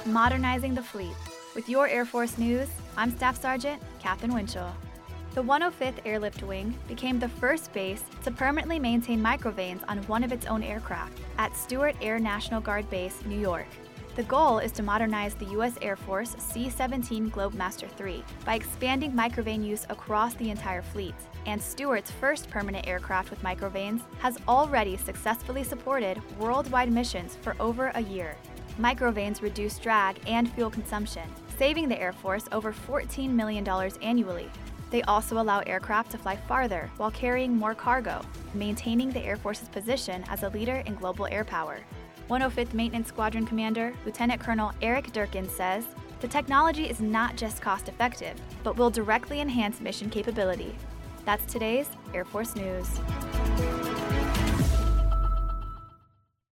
modernizing the fleet. With your Air Force news, I'm Staff Sergeant Katherine Winchell. The 105th Airlift Wing became the first base to permanently maintain microvanes on one of its own aircraft at Stewart Air National Guard Base, New York. The goal is to modernize the U.S. Air Force C-17 Globemaster III by expanding microvane use across the entire fleet, and Stewart's first permanent aircraft with microvanes has already successfully supported worldwide missions for over a year. Microvanes reduce drag and fuel consumption, saving the Air Force over $14 million annually. They also allow aircraft to fly farther while carrying more cargo, maintaining the Air Force's position as a leader in global air power. 105th Maintenance Squadron Commander, Lieutenant Colonel Eric Durkin says, "The technology is not just cost-effective, but will directly enhance mission capability." That's today's Air Force News.